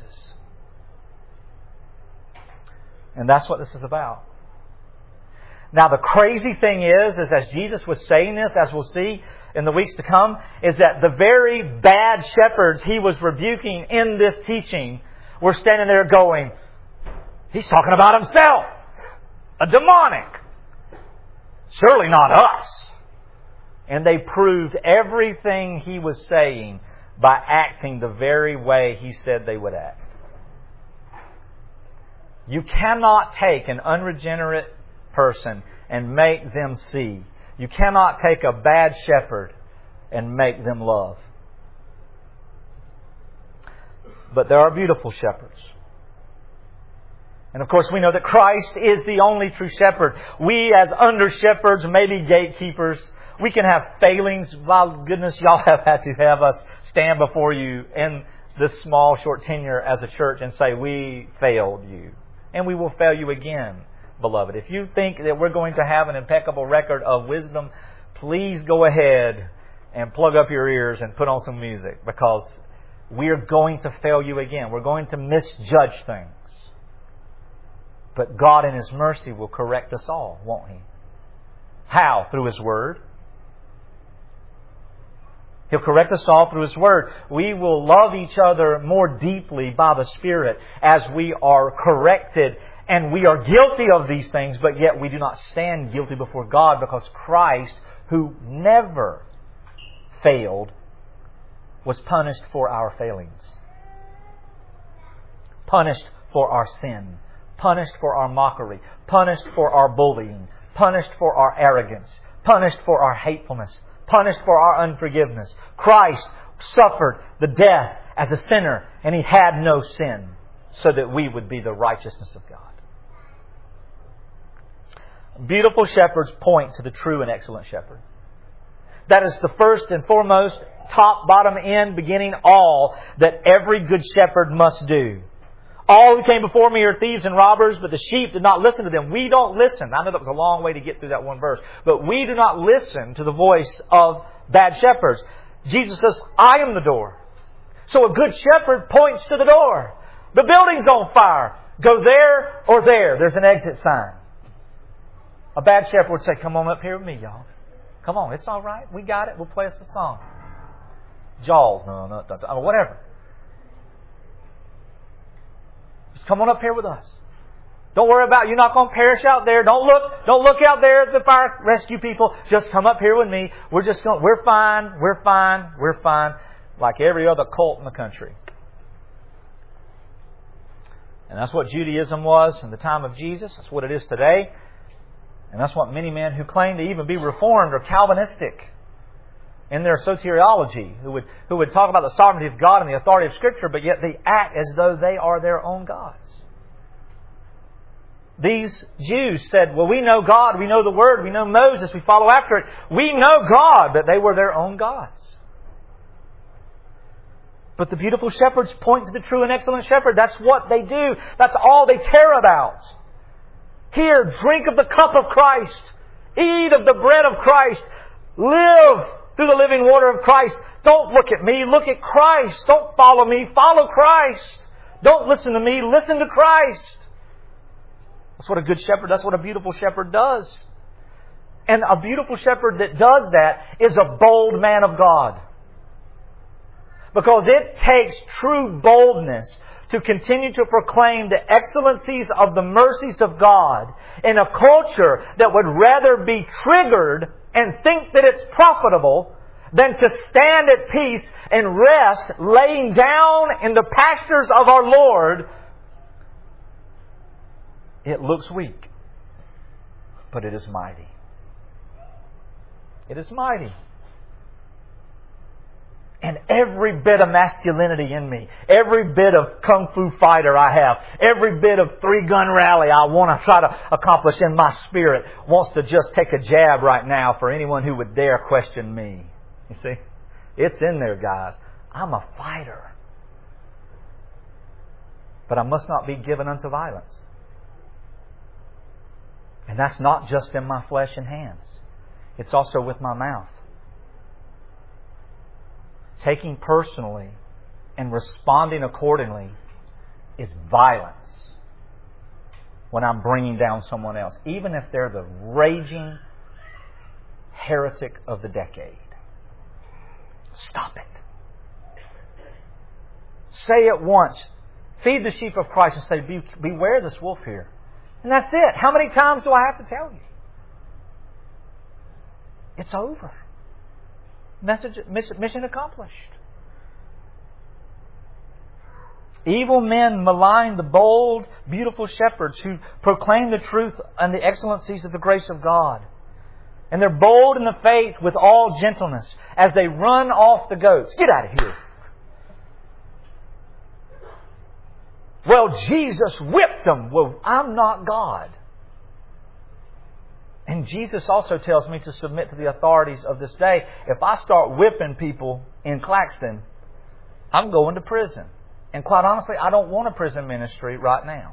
And that's what this is about. Now the crazy thing is, is as Jesus was saying this, as we'll see in the weeks to come, is that the very bad shepherds He was rebuking in this teaching were standing there going, He's talking about Himself. A demonic. Surely not us. And they proved everything He was saying by acting the very way He said they would act. You cannot take an unregenerate person and make them see. You cannot take a bad shepherd and make them love. But there are beautiful shepherds. And of course we know that Christ is the only true shepherd. We as under shepherds, maybe gatekeepers, we can have failings. My goodness, y'all have had to have us stand before you in this small short tenure as a church and say, we failed you. And we will fail you again, beloved. If you think that we're going to have an impeccable record of wisdom, please go ahead and plug up your ears and put on some music, because we're going to fail you again. We're going to misjudge things. But God in His mercy will correct us all, won't He? How? Through His Word. He'll correct us all through His Word. We will love each other more deeply by the Spirit as we are corrected. And we are guilty of these things, but yet we do not stand guilty before God, because Christ, who never failed, was punished for our failings. Punished for our sin. Punished for our mockery. Punished for our bullying. Punished for our arrogance. Punished for our hatefulness. Punished for our unforgiveness. Christ suffered the death as a sinner, and He had no sin, so that we would be the righteousness of God. Beautiful shepherds point to the true and excellent shepherd. That is the first and foremost, top, bottom, end, beginning, all that every good shepherd must do. All who came before me are thieves and robbers, but the sheep did not listen to them. We don't listen. I know that was a long way to get through that one verse. But we do not listen to the voice of bad shepherds. Jesus says, I am the door. So a good shepherd points to the door. The building's on fire. Go there or there. There's an exit sign. A bad shepherd would say, come on up here with me, y'all. Come on, it's all right. We got it. We'll play us a song. Jaws. No, no, no, no, whatever. Come on up here with us. Don't worry about it. You're not going to perish out there. Don't look, don't look out there at the fire rescue people. Just come up here with me. We're just going, we're fine, we're fine, we're fine. Like every other cult in the country. And that's what Judaism was in the time of Jesus. That's what it is today. And that's what many men who claim to even be Reformed or Calvinistic in their soteriology, who would, who would talk about the sovereignty of God and the authority of Scripture, but yet they act as though they are their own gods. These Jews said, well, we know God, we know the Word, we know Moses, we follow after it. We know God, but they were their own gods. But the beautiful shepherds point to the true and excellent shepherd. That's what they do. That's all they care about. Here, drink of the cup of Christ. Eat of the bread of Christ. Live through the living water of Christ. Don't look at me. Look at Christ. Don't follow me. Follow Christ. Don't listen to me. Listen to Christ. That's what a good shepherd, that's what a beautiful shepherd does. And a beautiful shepherd that does that is a bold man of God. Because it takes true boldness to continue to proclaim the excellencies of the mercies of God in a culture that would rather be triggered and think that it's profitable than to stand at peace and rest, laying down in the pastures of our Lord. It looks weak, but it is mighty. It is mighty. And every bit of masculinity in me, every bit of kung fu fighter I have, every bit of three-gun rally I want to try to accomplish in my spirit wants to just take a jab right now for anyone who would dare question me. You see? It's in there, guys. I'm a fighter. But I must not be given unto violence. And that's not just in my flesh and hands. It's also with my mouth. Taking personally and responding accordingly is violence when I'm bringing down someone else, even if they're the raging heretic of the decade. Stop it. Say it once. Feed the sheep of Christ and say, Be, beware this wolf here. And that's it. How many times do I have to tell you? It's over. Message, mission accomplished. Evil men malign the bold, beautiful shepherds who proclaim the truth and the excellencies of the grace of God. And they're bold in the faith with all gentleness as they run off the goats. Get out of here. Well, Jesus whipped them. Well, I'm not God. And Jesus also tells me to submit to the authorities of this day. If I start whipping people in Claxton, I'm going to prison. And quite honestly, I don't want a prison ministry right now.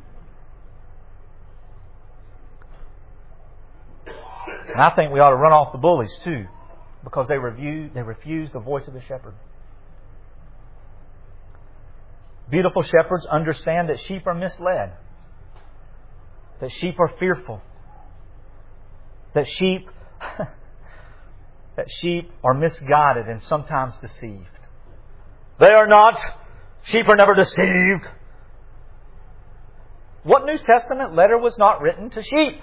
And I think we ought to run off the bullies too, because they review, they refuse the voice of the shepherd. Beautiful shepherds understand that sheep are misled, that sheep are fearful, that sheep that sheep are misguided and sometimes deceived. They are not. Sheep are never deceived. What New Testament letter was not written to sheep?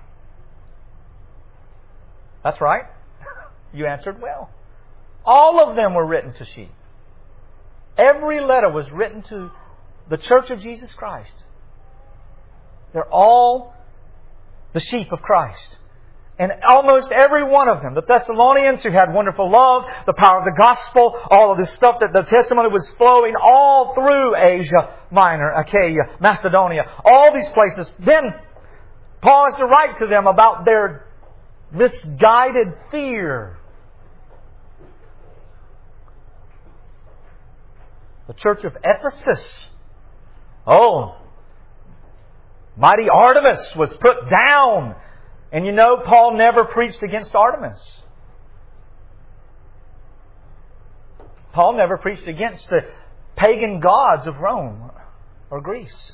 That's right. You answered well. All of them were written to sheep. Every letter was written to the Church of Jesus Christ. They're all the sheep of Christ. And almost every one of them, the Thessalonians who had wonderful love, the power of the gospel, all of this stuff that the testimony was flowing all through Asia Minor, Achaia, Macedonia, all these places. Then Paul has to write to them about their misguided fear. The church of Ephesus. Oh, mighty Artemis was put down. And you know, Paul never preached against Artemis. Paul never preached against the pagan gods of Rome or Greece.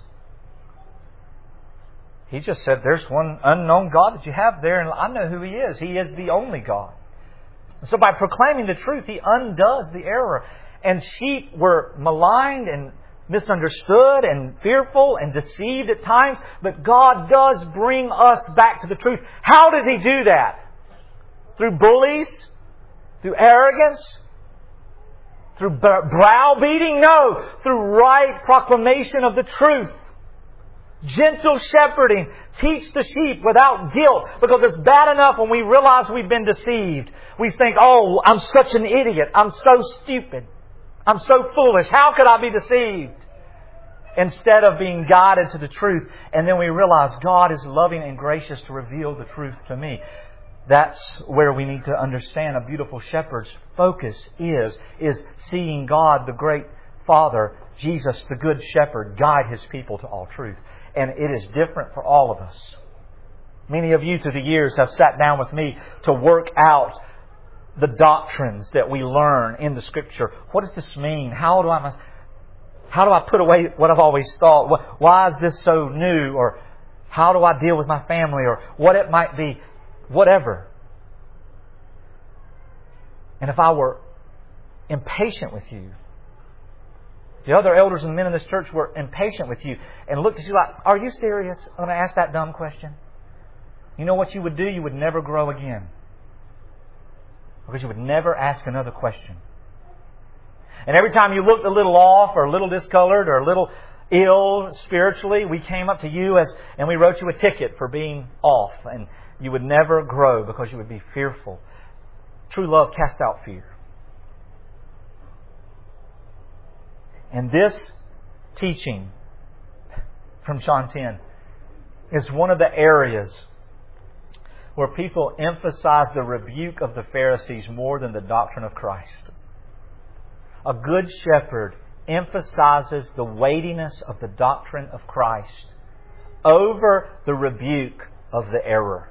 He just said, there's one unknown God that you have there, and I know who He is. He is the only God. So by proclaiming the truth, he undoes the error. And sheep were maligned and misunderstood and fearful and deceived at times. But God does bring us back to the truth. How does He do that? Through bullies? Through arrogance? Through browbeating? No. Through right proclamation of the truth. Gentle shepherding. Teach the sheep without guilt. Because it's bad enough when we realize we've been deceived. We think, oh, I'm such an idiot. I'm so stupid. I'm so foolish. How could I be deceived? Instead of being guided to the truth. And then we realize God is loving and gracious to reveal the truth to me. That's where we need to understand a beautiful shepherd's focus is, is seeing God, the great Father, Jesus, the good shepherd, guide His people to all truth. And it is different for all of us. Many of you through the years have sat down with me to work out the doctrines that we learn in the Scripture. What does this mean? How do I, how do I put away what I've always thought? Why is this so new? Or how do I deal with my family? Or what it might be. Whatever. And if I were impatient with you, the other elders and men in this church were impatient with you and looked at you like, are you serious? I'm going to ask that dumb question. You know what you would do? You would never grow again. Because you would never ask another question. And every time you looked a little off or a little discolored or a little ill spiritually, we came up to you as and we wrote you a ticket for being off. And you would never grow because you would be fearful. True love casts out fear. And this teaching from John ten is one of the areas where people emphasize the rebuke of the Pharisees more than the doctrine of Christ. A good shepherd emphasizes the weightiness of the doctrine of Christ over the rebuke of the error.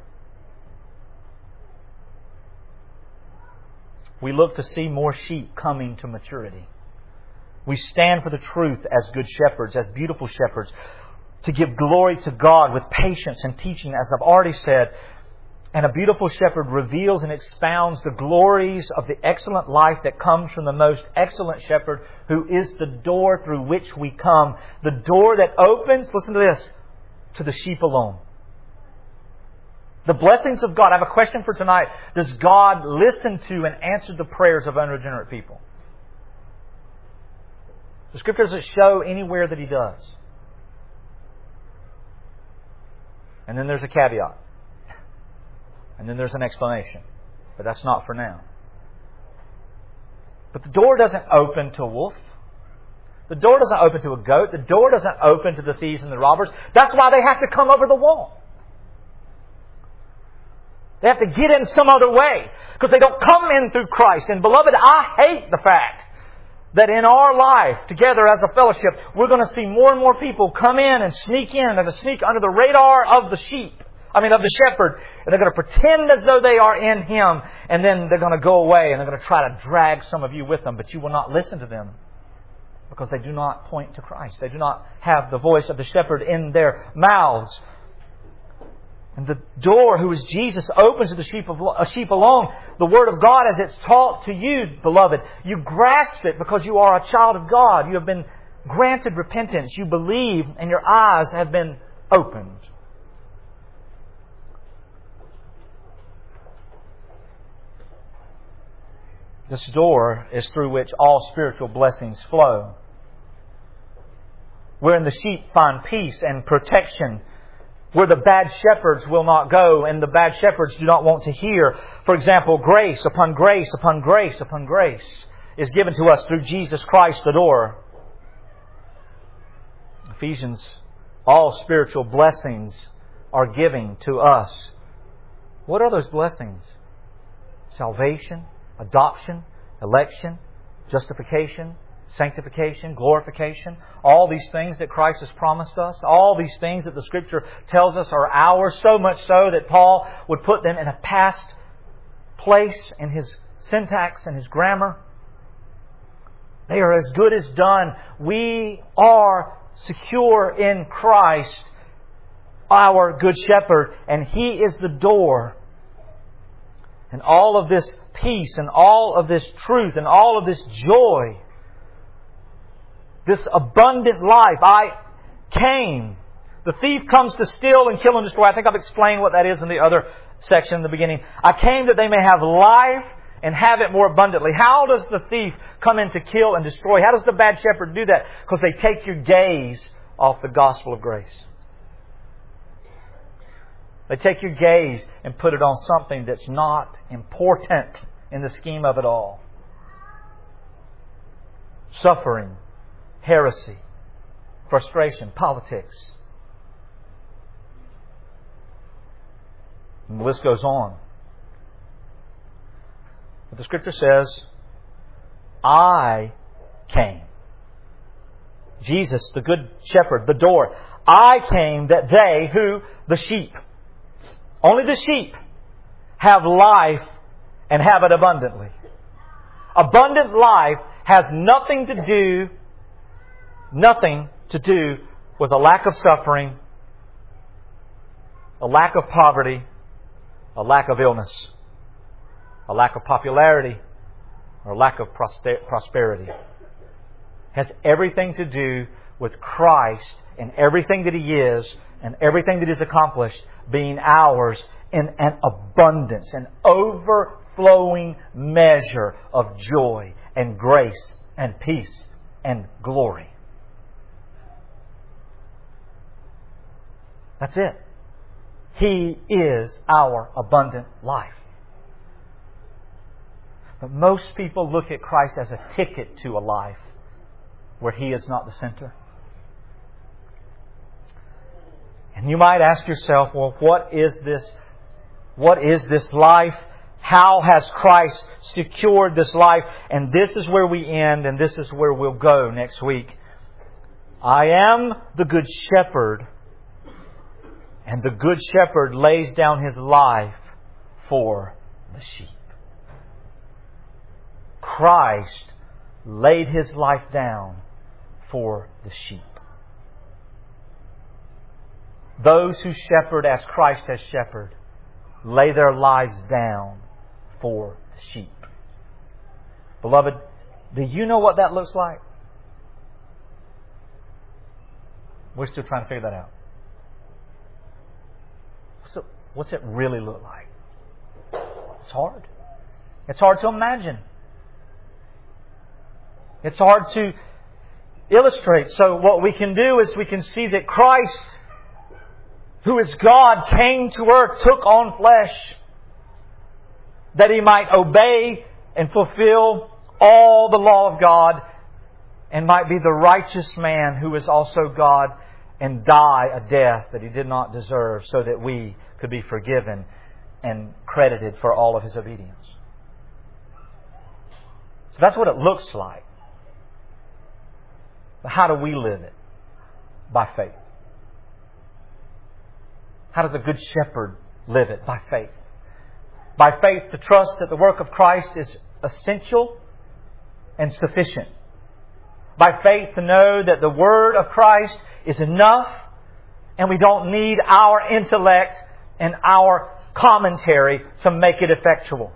We look to see more sheep coming to maturity. We stand for the truth as good shepherds, as beautiful shepherds, to give glory to God with patience and teaching, as I've already said. And a beautiful shepherd reveals and expounds the glories of the excellent life that comes from the most excellent shepherd, who is the door through which we come. The door that opens, listen to this, to the sheep alone. The blessings of God. I have a question for tonight. Does God listen to and answer the prayers of unregenerate people? The Scripture doesn't show anywhere that He does. And then there's a caveat. And then there's an explanation. But that's not for now. But the door doesn't open to a wolf. The door doesn't open to a goat. The door doesn't open to the thieves and the robbers. That's why they have to come over the wall. They have to get in some other way. Because they don't come in through Christ. And beloved, I hate the fact that in our life, together as a fellowship, we're going to see more and more people come in and sneak in and to sneak under the radar of the sheep. I mean, of the shepherd. And they're going to pretend as though they are in Him. And then they're going to go away and they're going to try to drag some of you with them. But you will not listen to them. Because they do not point to Christ. They do not have the voice of the shepherd in their mouths. And the door, who is Jesus, opens to the sheep, of, a sheep alone. The Word of God, as it's taught to you, beloved, you grasp it because you are a child of God. You have been granted repentance. You believe and your eyes have been opened. This door is through which all spiritual blessings flow. Wherein the sheep find peace and protection. Where the bad shepherds will not go and the bad shepherds do not want to hear. For example, grace upon grace upon grace upon grace is given to us through Jesus Christ the door. Ephesians, all spiritual blessings are given to us. What are those blessings? Salvation, adoption, election, justification, sanctification, glorification, all these things that Christ has promised us, all these things that the Scripture tells us are ours, so much so that Paul would put them in a past place in his syntax and his grammar. They are as good as done. We are secure in Christ, our good shepherd, and He is the door. And all of this peace and all of this truth and all of this joy, this abundant life. I came. The thief comes to steal and kill and destroy. I think I've explained what that is in the other section in the beginning. I came that they may have life and have it more abundantly. How does the thief come in to kill and destroy? How does the bad shepherd do that? Because they take your gaze off the gospel of grace. They take your gaze and put it on something that's not important in the scheme of it all. Suffering, heresy, frustration, politics. And the list goes on. But the Scripture says, I came. Jesus, the Good Shepherd, the door. I came that they, who? The sheep. Only the sheep have life and have it abundantly. Abundant life has nothing to do, nothing to do with a lack of suffering, a lack of poverty, a lack of illness, a lack of popularity, or a lack of prosperity. It has everything to do with Christ and everything that He is and everything that He's accomplished being ours in an abundance, an overflowing measure of joy and grace and peace and glory. That's it. He is our abundant life. But most people look at Christ as a ticket to a life where He is not the center. And you might ask yourself, well, what is this? What is this life? How has Christ secured this life? And this is where we end, and this is where we'll go next week. I am the Good Shepherd, and the Good Shepherd lays down His life for the sheep. Christ laid His life down for the sheep. Those who shepherd as Christ has shepherded lay their lives down for the sheep. Beloved, do you know what that looks like? We're still trying to figure that out. What's it, what's it really look like? It's hard. It's hard to imagine. It's hard to illustrate. So what we can do is we can see that Christ, who is God, came to earth, took on flesh, that He might obey and fulfill all the law of God, and might be the righteous man who is also God, and die a death that He did not deserve, so that we could be forgiven and credited for all of His obedience. So that's what it looks like. But how do we live it? By faith. How does a good shepherd live it? By faith. By faith to trust that the work of Christ is essential and sufficient. By faith to know that the Word of Christ is enough and we don't need our intellect and our commentary to make it effectual.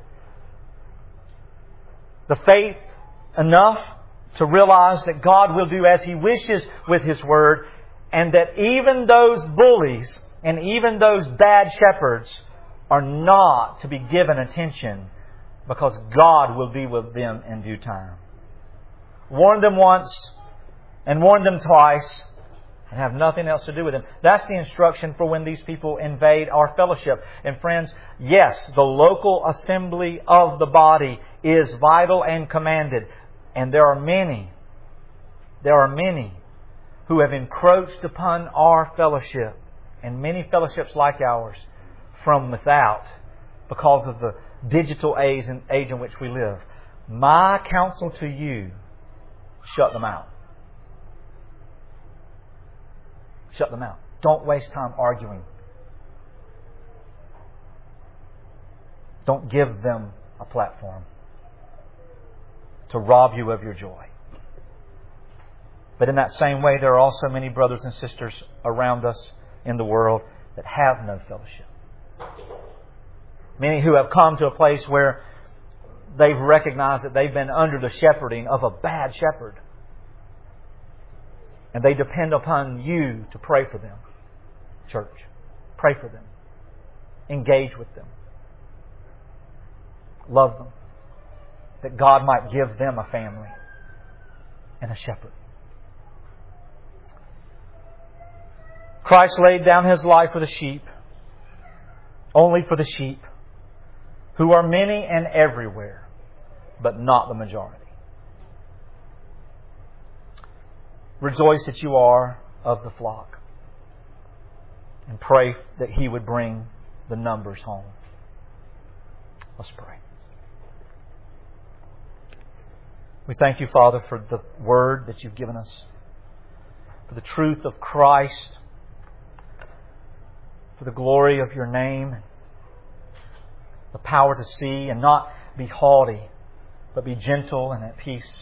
The faith enough to realize that God will do as He wishes with His Word, and that even those bullies and even those bad shepherds are not to be given attention, because God will be with them in due time. Warn them once and warn them twice and have nothing else to do with them. That's the instruction for when these people invade our fellowship. And friends, yes, the local assembly of the body is vital and commanded. And there are many, there are many who have encroached upon our fellowship, and many fellowships like ours, from without, because of the digital age in, age in which we live. My counsel to you, shut them out. Shut them out. Don't waste time arguing. Don't give them a platform to rob you of your joy. But in that same way, there are also many brothers and sisters around us in the world that have no fellowship. Many who have come to a place where they've recognized that they've been under the shepherding of a bad shepherd. And they depend upon you to pray for them. Church, pray for them. Engage with them. Love them. That God might give them a family and a shepherd. Christ laid down His life for the sheep. only for the sheep, who are many and everywhere, but not the majority. Rejoice that you are of the flock, and pray that He would bring the numbers home. Let's pray. We thank you, Father, for the Word that you've given us, for the truth of Christ, for the glory of your name, the power to see and not be haughty, but be gentle and at peace.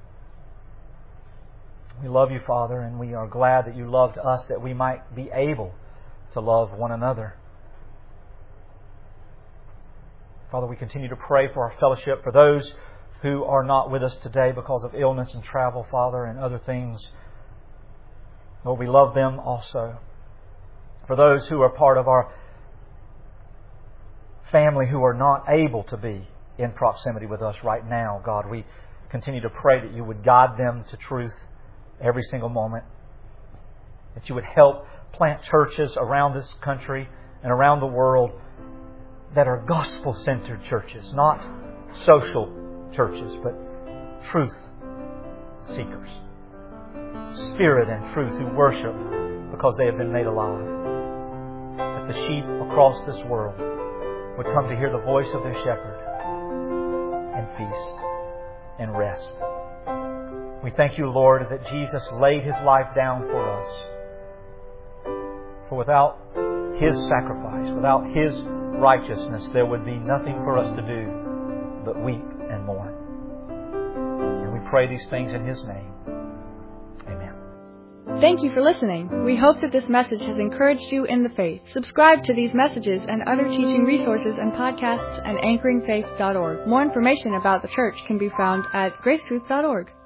We love you, Father, and we are glad that you loved us, that we might be able to love one another. Father, we continue to pray for our fellowship, for those who are not with us today because of illness and travel, Father, and other things. Lord, we love them also. For those who are part of our family who are not able to be in proximity with us right now, God, we continue to pray that you would guide them to truth every single moment, that you would help plant churches around this country and around the world that are gospel-centered churches, not social churches, but truth seekers, spirit and truth who worship because they have been made alive. That the sheep across this world would come to hear the voice of their shepherd and feast and rest. We thank you, Lord, that Jesus laid His life down for us. For without His sacrifice, without His righteousness, there would be nothing for us to do but weep and mourn. And we pray these things in His name. Amen. Thank you for listening. We hope that this message has encouraged you in the faith. Subscribe to these messages and other teaching resources and podcasts at anchoring faith dot org. More information about the church can be found at grace truth dot org.